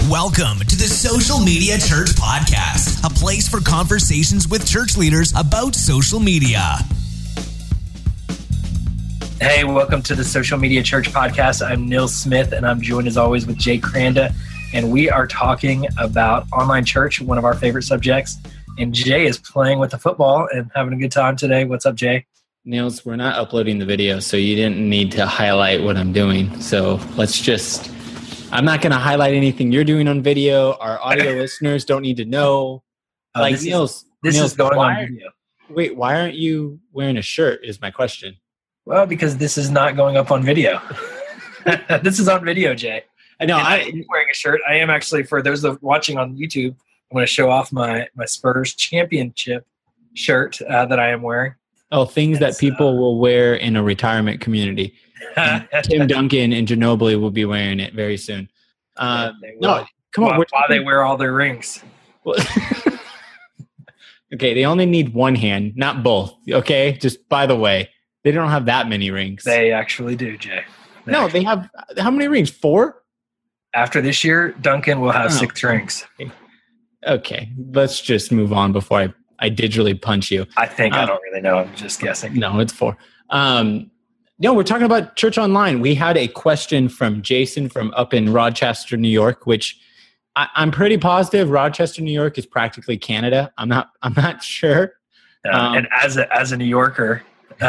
Welcome to the Social Media Church Podcast, a place for conversations with church leaders about social media. Hey, welcome to the Social Media Church Podcast. I'm Neil Smith, and I'm joined as always with Jay Cranda, and we are talking about online church, one of our favorite subjects. And Jay is playing with the football and having a good time today. What's up, Jay? Niels, we're not uploading the video, so you didn't need to highlight what I'm doing. So I'm not going to highlight anything you're doing on video. Our audio listeners don't need to know. This is going on video. Wait, why aren't you wearing a shirt is my question. Well, because this is not going up on video. This is on video, Jay. I know. I'm wearing a shirt. I am actually, for those of watching on YouTube, I'm going to show off my Spurs championship shirt that I am wearing. Oh, things that people will wear in a retirement community. Tim Duncan and Ginobili will be wearing it very soon. No, come on. Why they wear all their rings? Okay, they only need one hand, not both. Okay, just by the way, they don't have that many rings. They actually do, Jay. They have how many rings? 4? After this year, Duncan will have 6 rings. Okay, let's just move on before I digitally punch you. I think I don't really know. I'm just guessing. No, it's 4. We're talking about church online. We had a question from Jason from up in Rochester, New York, which I'm pretty positive Rochester, New York is practically Canada. I'm not sure. And as a New Yorker,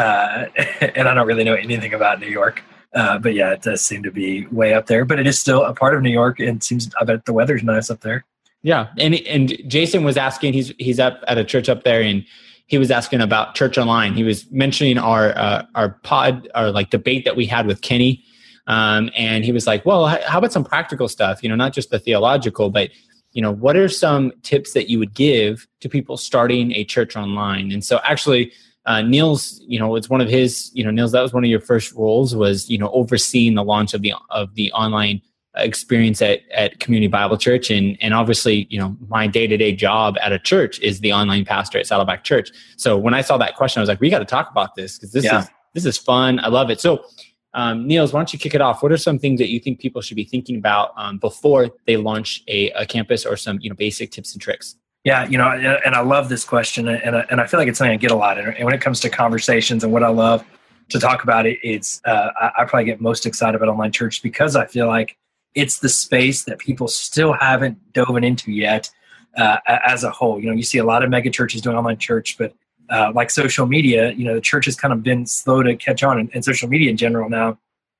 and I don't really know anything about New York, but yeah, it does seem to be way up there. But it is still a part of New York, and I bet the weather's nice up there. Yeah, and Jason was asking. He's up at a church up there, and he was asking about church online. He was mentioning our debate that we had with Kenny, and he was like, "Well, how about some practical stuff? Not just the theological, but what are some tips that you would give to people starting a church online?" And so, actually, Niels, it's one of his. Niels, that was one of your first roles was overseeing the launch of the online experience at Community Bible Church, and obviously my day-to-day job at a church is the online pastor at Saddleback Church. So when I saw that question, I was like, we got to talk about this because this is fun. I love it. So Niels, why don't you kick it off? What are some things that you think people should be thinking about before they launch a campus, or some basic tips and tricks? Yeah, and I love this question, and I feel like it's something I get a lot. And when it comes to conversations and what I love to talk about, it's I probably get most excited about online church because I feel like it's the space that people still haven't dove into yet as a whole. You see a lot of mega churches doing online church, but like social media, the church has kind of been slow to catch on. And social media in general now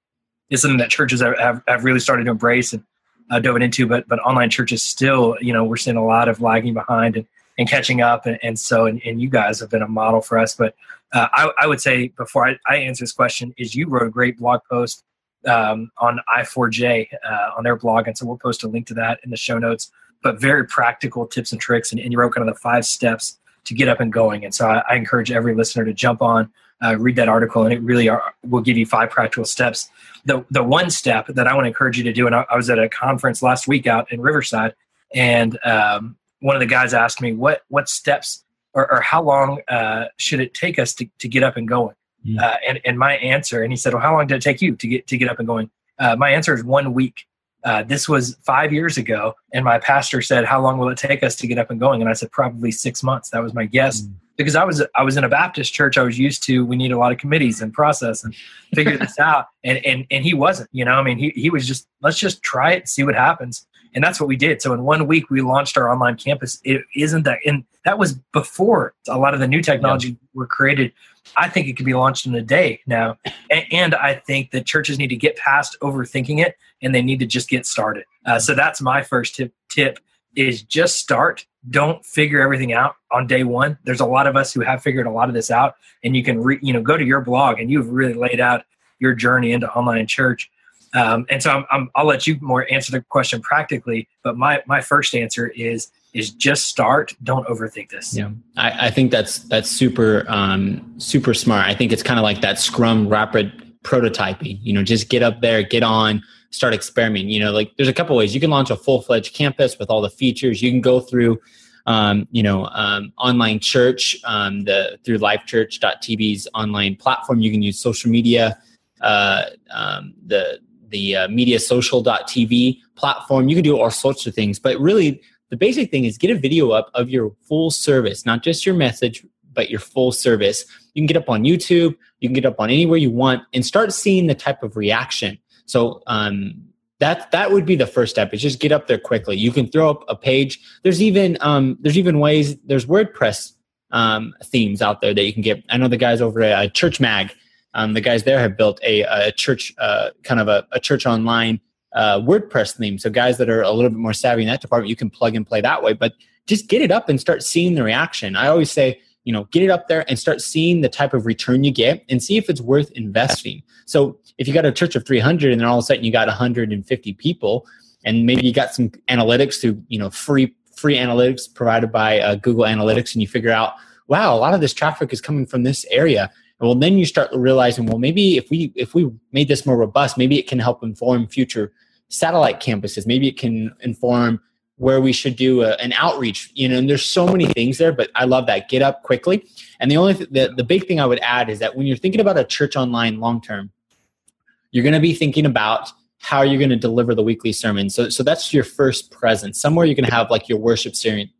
is something that churches have really started to embrace and dove into. But online churches still, we're seeing a lot of lagging behind and catching up. And you guys have been a model for us. But I would say before I answer this question is you wrote a great blog post on I4J on their blog, and so we'll post a link to that in the show notes. But very practical tips and tricks, and you wrote kind of the 5 steps to get up and going. And so I encourage every listener to jump on, read that article, and it really will give you 5 practical steps. The one step that I want to encourage you to do, and I was at a conference last week out in Riverside, and one of the guys asked me what steps or how long should it take us to get up and going. And my answer, and he said, well, how long did it take you to get up and going? My answer is 1 week. This was 5 years ago. And my pastor said, how long will it take us to get up and going? And I said, probably 6 months. That was my guess because I was in a Baptist church. I was used to, we need a lot of committees and process and figure this out. And he wasn't, he was just, let's just try it and see what happens. And that's what we did. So in 1 week, we launched our online campus. And that was before a lot of the new technology were created. I think it could be launched in a day now. And I think that churches need to get past overthinking it, and they need to just get started. So that's my first tip is just start. Don't figure everything out on day one. There's a lot of us who have figured a lot of this out, and you can go to your blog, and you've really laid out your journey into online church. And so I'll let you more answer the question practically, but my first answer is just start. Don't overthink this. Yeah, I think that's super super smart. I think it's kind of like that Scrum rapid prototyping. Just get up there, get on, start experimenting. There's a couple ways you can launch a full-fledged campus with all the features. You can go through online church through LifeChurch.tv's online platform. You can use social media, the mediasocial.tv platform. You can do all sorts of things, but really the basic thing is get a video up of your full service, not just your message, but your full service. You can get up on YouTube, you can get up on anywhere you want, and start seeing the type of reaction. So that would be the first step, is just get up there quickly. You can throw up a page. There's even ways, there's WordPress themes out there that you can get. I know the guys over at Church Mag, the guys there have built a church, kind of a church online WordPress theme. So guys that are a little bit more savvy in that department, you can plug and play that way, but just get it up and start seeing the reaction. I always say, get it up there and start seeing the type of return you get and see if it's worth investing. So if you got a church of 300 and then all of a sudden you got 150 people, and maybe you got some analytics through, free analytics provided by Google Analytics, and you figure out, wow, a lot of this traffic is coming from this area. Well, then you start realizing, well, maybe if we made this more robust, maybe it can help inform future satellite campuses. Maybe it can inform where we should do an outreach, and there's so many things there, but I love that. Get up quickly. And the big thing I would add is that when you're thinking about a church online long-term, you're going to be thinking about how you're going to deliver the weekly sermon. So that's your first presence. Somewhere you're going to have like your worship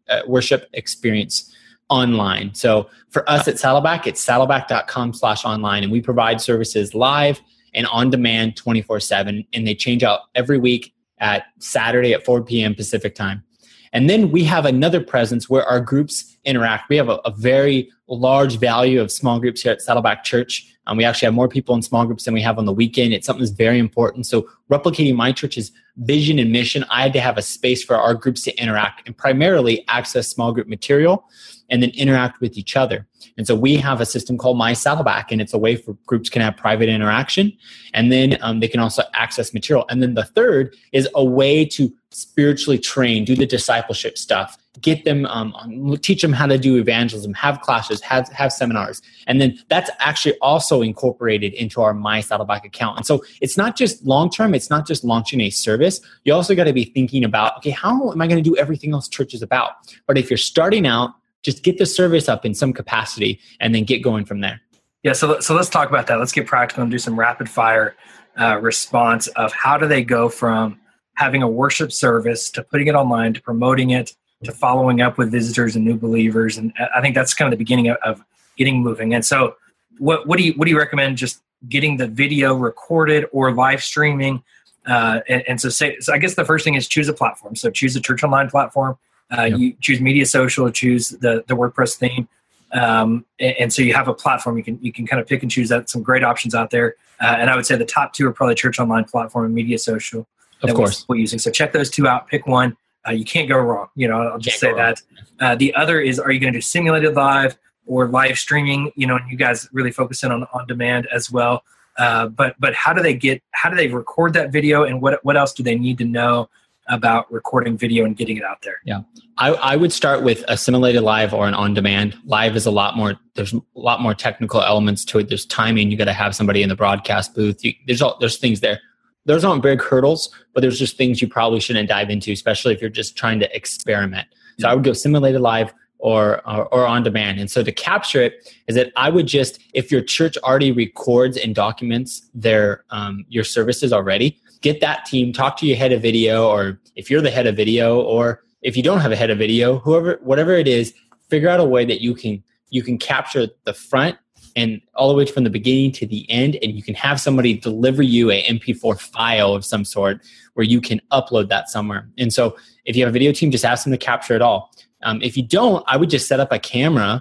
experience online. So for us at Saddleback, it's saddleback.com/online, and we provide services live and on demand 24/7, and they change out every week at Saturday at 4 p.m. Pacific time. And then we have another presence where our groups interact. We have a very large value of small groups here at Saddleback Church. We actually have more people in small groups than we have on the weekend. It's something that's very important. So replicating my church's vision and mission, I had to have a space for our groups to interact and primarily access small group material and then interact with each other. And so we have a system called My Saddleback, and it's a way for groups can have private interaction, and then they can also access material. And then the third is a way to spiritually train, do the discipleship stuff, get them, teach them how to do evangelism, have classes, have seminars. And then that's actually also incorporated into our My Saddleback account. And so it's not just long-term, it's not just launching a service. You also got to be thinking about, okay, how am I going to do everything else church is about? But if you're starting out, just get the service up in some capacity and then get going from there. Yeah, so let's talk about that. Let's get practical and do some rapid fire response of how do they go from having a worship service to putting it online to promoting it to following up with visitors and new believers. And I think that's kind of the beginning of getting moving. And so what do you recommend? Just getting the video recorded or live streaming? So I guess the first thing is choose a platform. So choose a church online platform. You choose Media Social, choose the WordPress theme. And so you have a platform. You can kind of pick and choose that. Some great options out there. And I would say the top two are probably Church Online platform and Media Social. Of course. We're using. So check those two out. Pick one. You can't go wrong. I'll just say that. The other is, are you going to do simulated live or live streaming? And you guys really focus in on demand as well. But how do they record that video, and what else do they need to know about recording video and getting it out there? Yeah. I would start with a simulated live or an on-demand. Live is there's a lot more technical elements to it. There's timing. You got to have somebody in the broadcast booth. There's things there. Those aren't big hurdles, but there's just things you probably shouldn't dive into, especially if you're just trying to experiment. So I would go simulated live or on demand. And so to capture it is that I would just, if your church already records and documents your services already, get that team, talk to your head of video, or if you're the head of video, or if you don't have a head of video, whatever it is, figure out a way that you can capture the front and all the way from the beginning to the end, and you can have somebody deliver you a MP4 file of some sort where you can upload that somewhere. And so if you have a video team, just ask them to capture it all. If you don't, I would just set up a camera,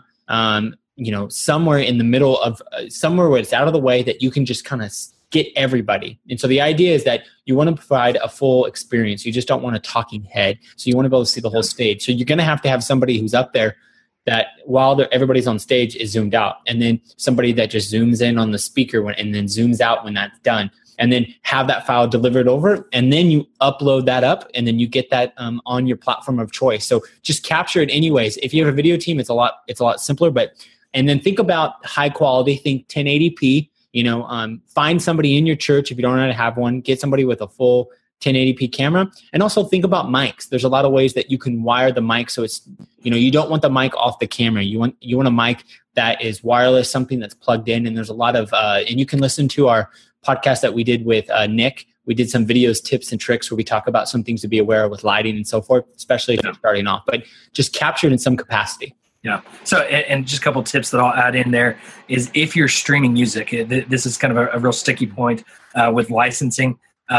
somewhere in the middle of somewhere where it's out of the way that you can just kind of get everybody. And so the idea is that you want to provide a full experience. You just don't want a talking head. So you want to be able to see the whole stage. So you're going to have somebody who's up there that while everybody's on stage is zoomed out, and then somebody that just zooms in on the speaker and then zooms out when that's done, and then have that file delivered over, and then you upload that up, and then you get that on your platform of choice. So just capture it anyways. If you have a video team, it's a lot simpler. And then think about high quality. Think 1080p. Find somebody in your church if you don't know how to have one. Get somebody with a full 1080p camera, and also think about mics. There's a lot of ways that you can wire the mic, so it's you don't want the mic off the camera. You want a mic that is wireless, something that's plugged in. And there's a lot of and you can listen to our podcast that we did with Nick We did some videos, tips, and tricks where we talk about some things to be aware of with lighting and so forth, especially if you're starting off, but just captured in some capacity. Yeah. So, and just a couple of tips that I'll add in there is if you're streaming music, this is kind of a real sticky point with licensing.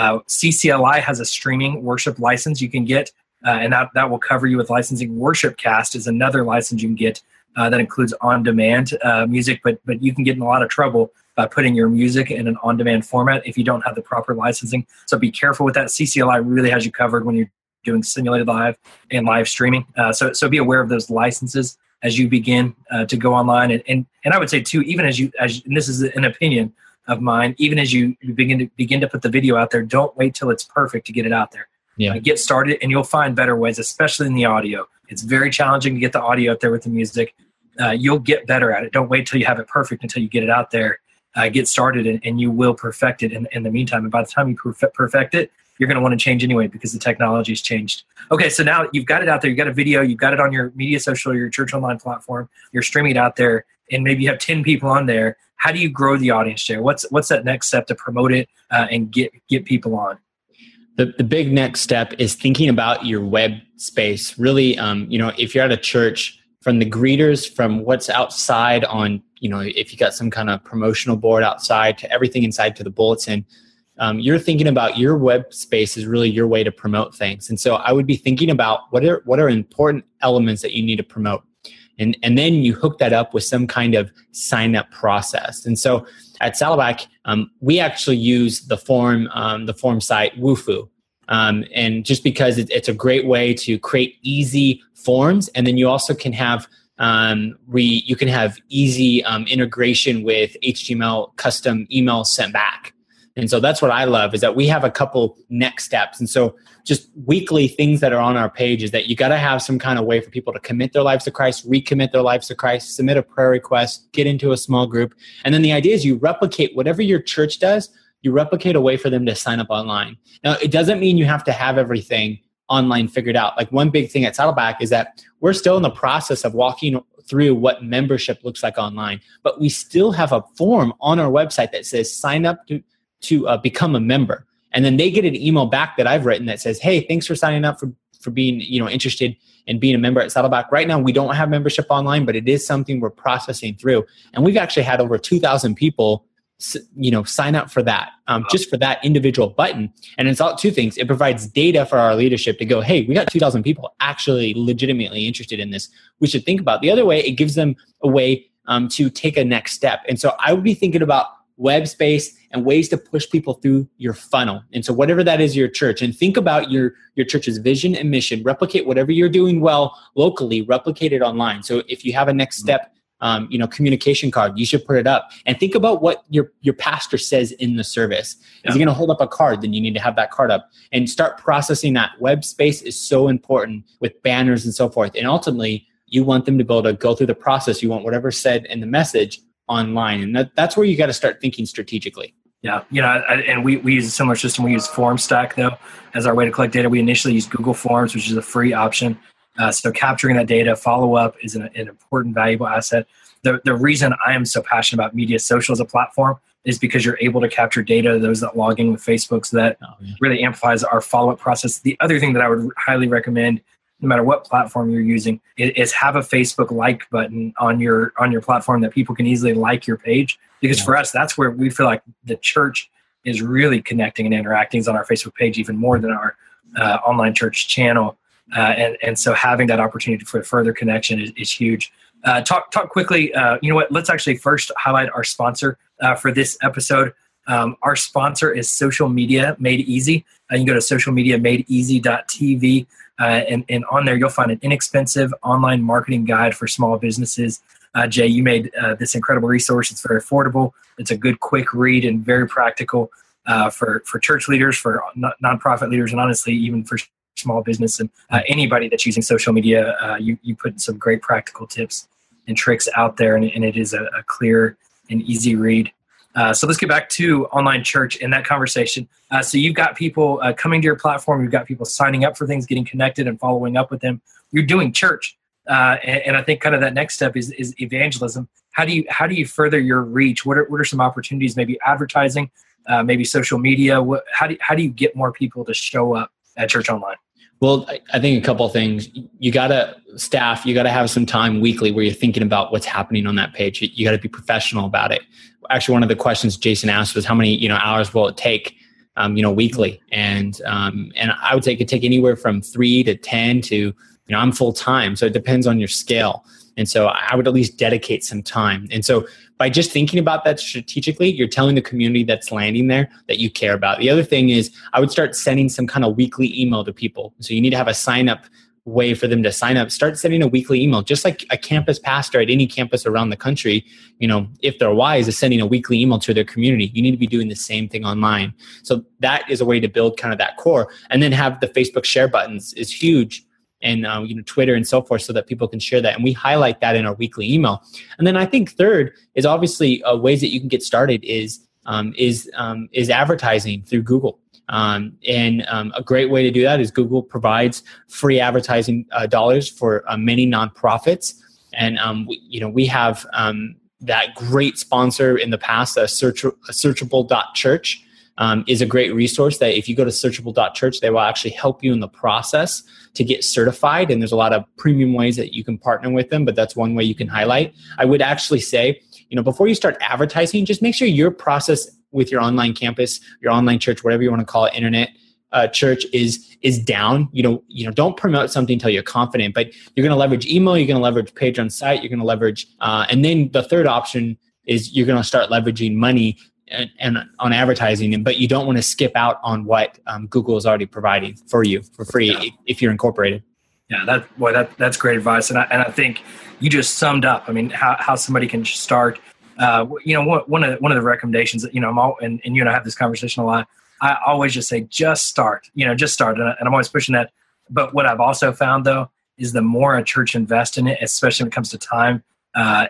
CCLI has a streaming worship license you can get, and that will cover you with licensing. WorshipCast is another license you can get that includes on-demand music, but you can get in a lot of trouble by putting your music in an on-demand format if you don't have the proper licensing. So be careful with that. CCLI really has you covered when you're doing simulated live and live streaming. So be aware of those licenses as you begin to go online. And I would say too, even as and this is an opinion of mine, even as you begin to put the video out there, don't wait till it's perfect to get it out there. Yeah. Get started and you'll find better ways, especially in the audio. It's very challenging to get the audio out there with the music. You'll get better at it. Don't wait till you have it perfect until you get it out there. Get started and you will perfect it in the meantime. And by the time you perfect it, you're going to want to change anyway because the technology has changed. Okay, so now you've got it out there. You've got a video. You've got it on your media social or your church online platform. You're streaming it out there, and maybe you have 10 people on there. How do you grow the audience there? What's that next step to promote it and get people on? The big next step is thinking about your web space. Really, if you're at a church, from the greeters, from what's outside on, if you got some kind of promotional board outside to everything inside to the bulletin, you're thinking about your web space is really your way to promote things. And so I would be thinking about what are important elements that you need to promote. And then you hook that up with some kind of sign up process. And so at Saddleback, we actually use the form site Wufoo. And just because it's a great way to create easy forms. And then you also can have you can have easy integration with HTML custom emails sent back. And so that's what I love is that we have a couple next steps. And so just weekly things that are on our page is that you got to have some kind of way for people to commit their lives to Christ, recommit their lives to Christ, submit a prayer request, get into a small group. And then the idea is you replicate whatever your church does, you replicate a way for them to sign up online. Now, it doesn't mean you have to have everything online figured out. Like one big thing at Saddleback is that we're still in the process of walking through what membership looks like online, but we still have a form on our website that says sign up to become a member. And then they get an email back that I've written that says, hey, thanks for signing up for being interested in being a member at Saddleback. Right now, we don't have membership online, but it is something we're processing through. And we've actually had over 2,000 people sign up for that, just for that individual button. And it's all two things. It provides data for our leadership to go, hey, we got 2,000 people actually legitimately interested in this. We should think about. The other way, it gives them a way to take a next step. And so I would be thinking about web space and ways to push people through your funnel. And so whatever that is your church, and think about your church's vision and mission, replicate whatever you're doing well locally, replicate it online. So if you have a next step, communication card, you should put it up and think about what your pastor says in the service. Yeah. Is he going to hold up a card? Then you need to have that card up and start processing that. Web space is so important with banners and so forth. And ultimately you want them to be able to go through the process. You want whatever's said in the message online. And that's where you got to start thinking strategically. Yeah. And we use a similar system. We use FormStack though, as our way to collect data. We initially used Google Forms, which is a free option. So capturing that data, follow up is an important, valuable asset. The reason I am so passionate about media social as a platform is because you're able to capture data, those that log in with Facebook, so that really amplifies our follow-up process. The other thing that I would highly recommend, no matter what platform you're using, is have a Facebook like button on your platform that people can easily like your page. Because for us, that's where we feel like the church is really connecting and interacting is on our Facebook page even more than our online church channel. And so having that opportunity for further connection is huge. Talk quickly. Let's actually first highlight our sponsor for this episode. Our sponsor is Social Media Made Easy. You can go to socialmediamadeeasy.tv. And on there, you'll find an inexpensive online marketing guide for small businesses. Jay, you made this incredible resource. It's very affordable. It's a good, quick read and very practical for church leaders, for nonprofit leaders, and honestly, even for small business and anybody that's using social media. You put some great practical tips and tricks out there, and it is a clear and easy read. So let's get back to online church in that conversation. So you've got people coming to your platform. You've got people signing up for things, getting connected and following up with them. You're doing church. And I think kind of that next step is evangelism. How do you further your reach? What are some opportunities, maybe advertising maybe social media? How do you get more people to show up at Church Online? Well, I think a couple of things. You got to have some time weekly where you're thinking about what's happening on that page. You got to be professional about it. Actually, one of the questions Jason asked was how many hours will it take weekly? And I would say it could take anywhere from 3 to 10 to I'm full time. So it depends on your scale. And so I would at least dedicate some time. And so by just thinking about that strategically, you're telling the community that's landing there that you care about. The other thing is I would start sending some kind of weekly email to people. So you need to have a sign up way for them to sign up. Start sending a weekly email, just like a campus pastor at any campus around the country, if they're wise, is sending a weekly email to their community. You need to be doing the same thing online. So that is a way to build kind of that core. And then have the Facebook share buttons is huge. And Twitter and so forth, so that people can share that, and we highlight that in our weekly email. And then I think third is obviously ways that you can get started is advertising through Google. And a great way to do that is Google provides free advertising dollars for many nonprofits, and we have that great sponsor in the past, Searchable.church. Is a great resource that if you go to searchable.church, they will actually help you in the process to get certified. And there's a lot of premium ways that you can partner with them, but that's one way you can highlight. I would actually say, before you start advertising, just make sure your process with your online campus, your online church, whatever you want to call it, internet church is down. Don't promote something until you're confident, but you're going to leverage email, you're going to leverage page on site, you're going to leverage, and then the third option is you're going to start leveraging money and on advertising, but you don't want to skip out on what Google is already providing for you for free if you're incorporated. Yeah, that's great advice, and I think you just summed up. I mean, how somebody can start. One of the recommendations that and you and I have this conversation a lot. I always just say just start. Just start, and I'm always pushing that. But what I've also found though is the more a church invests in it, especially when it comes to time. Or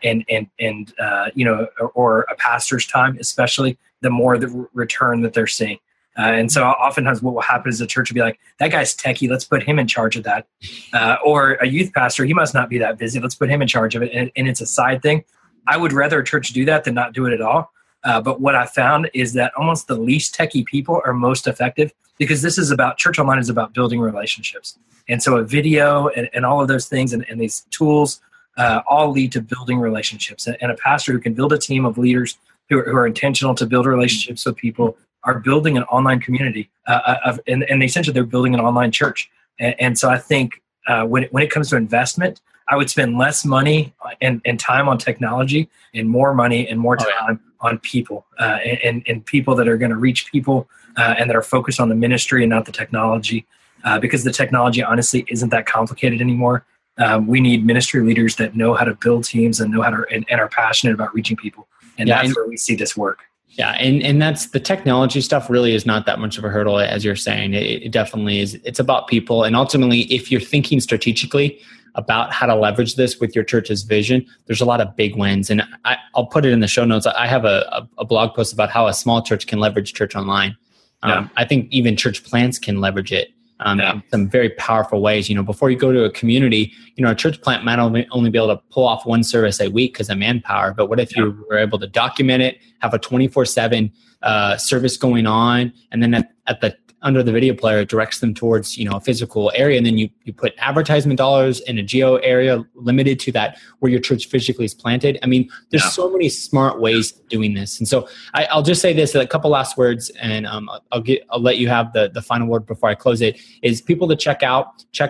a pastor's time, especially, the more the return that they're seeing. And so oftentimes what will happen is the church will be like, that guy's techie, let's put him in charge of that. Or a youth pastor, he must not be that busy, let's put him in charge of it. And it's a side thing. I would rather a church do that than not do it at all. But what I found is that almost the least techie people are most effective, because Church Online is about building relationships. And so a video and all of those things and these tools all lead to building relationships. And a pastor who can build a team of leaders who are intentional to build relationships with people are building an online community. And essentially they're building an online church. And so I think when it comes to investment, I would spend less money and time on technology and more money and more time on people and people that are going to reach people and that are focused on the ministry and not the technology, because the technology honestly isn't that complicated anymore. We need ministry leaders that know how to build teams and know how to and are passionate about reaching people. And that's where we see this work. Yeah. And that's the technology stuff really is not that much of a hurdle, as you're saying. It definitely is. It's about people. And ultimately, if you're thinking strategically about how to leverage this with your church's vision, there's a lot of big wins. And I'll put it in the show notes. I have a blog post about how a small church can leverage Church Online. I think even church plants can leverage it. In some very powerful ways. Before you go to a community, a church plant might only be able to pull off one service a week because of manpower. But what if you were able to document it, have a 24/7 service going on, and then at the under the video player, it directs them towards a physical area, and then you put advertisement dollars in a geo area limited to that where your church physically is planted. I mean, there's so many smart ways of doing this. And so I'll just say this, a couple last words, and I'll let you have the final word before I close it, is people to check out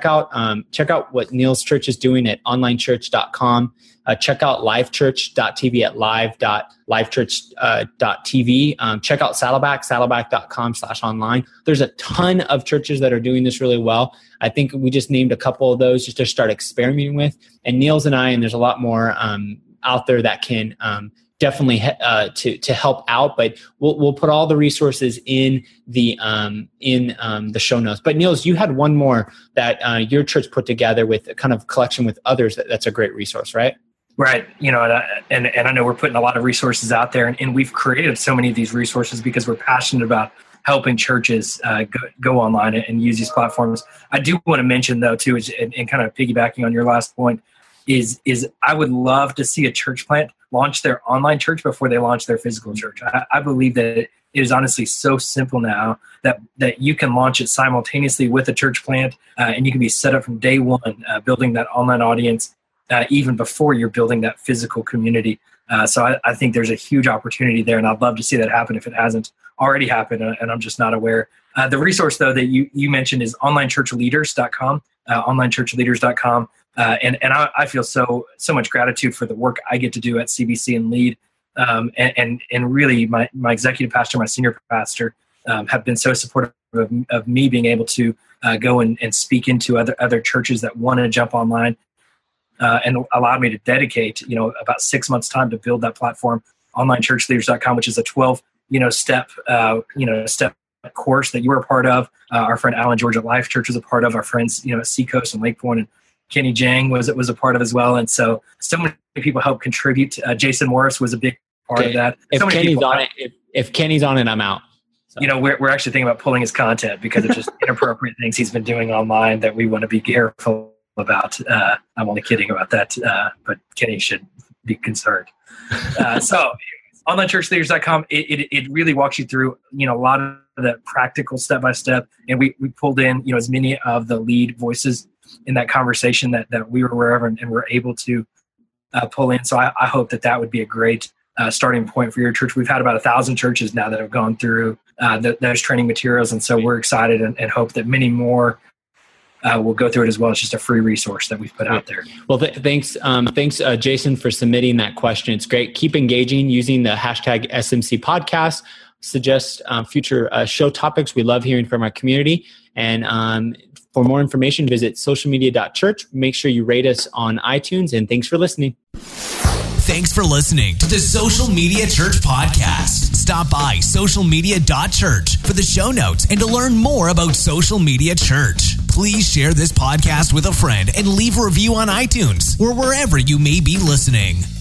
what Neil's church is doing at onlinechurch.com. Check out livechurch.tv at live.livechurch.tv. Check out saddleback.com/online. There's a ton of churches that are doing this really well. I think we just named a couple of those just to start experimenting with. And Niels and I, and there's a lot more out there that can definitely to help out. But we'll put all the resources in the show notes. But Niels, you had one more that your church put together with a kind of collection with others. That's a great resource, right? Right. And I know we're putting a lot of resources out there, and we've created so many of these resources because we're passionate about helping churches go online and use these platforms. I do want to mention though too, and kind of piggybacking on your last point, is I would love to see a church plant launch their online church before they launch their physical church. I believe that it is honestly so simple now that you can launch it simultaneously with a church plant, and you can be set up from day one, building that online audience even before you're building that physical community. So I think there's a huge opportunity there, and I'd love to see that happen if it hasn't already happened, and I'm just not aware. The resource, though, that you mentioned is onlinechurchleaders.com, onlinechurchleaders.com. And I feel so much gratitude for the work I get to do at CBC and lead. And really my executive pastor, my senior pastor, have been so supportive of me being able to go and speak into other churches that want to jump online, and allowed me to dedicate, about 6 months time to build that platform, onlinechurchleaders.com, which is a 12, step course that you were a part of. Our friend Alan George at Life Church was a part of. Our friends, at Seacoast and Lake Point, and Kenny Jang was a part of as well. And so many people helped contribute. Jason Morris was a big part of that. If Kenny's on it, I'm out. So. We're actually thinking about pulling his content because of just inappropriate things he's been doing online that we want to be careful about. I'm only kidding about that, but Kenny should be concerned. So onlinechurchleaders.com, it really walks you through, a lot of the practical step-by-step. And we pulled in, as many of the lead voices in that conversation that we were aware of and were able to pull in. So I hope that would be a great starting point for your church. We've had about 1,000 churches now that have gone through those training materials. And so we're excited and hope that many more will go through it as well. It's just a free resource that we've put out there. Well, thanks, Jason, for submitting that question. It's great. Keep engaging using the hashtag SMC podcast. Suggest future show topics. We love hearing from our community. And for more information, visit socialmedia.church. Make sure you rate us on iTunes. And thanks for listening. Thanks for listening to the Social Media Church podcast. Stop by socialmedia.church for the show notes and to learn more about Social Media Church. Please share this podcast with a friend and leave a review on iTunes or wherever you may be listening.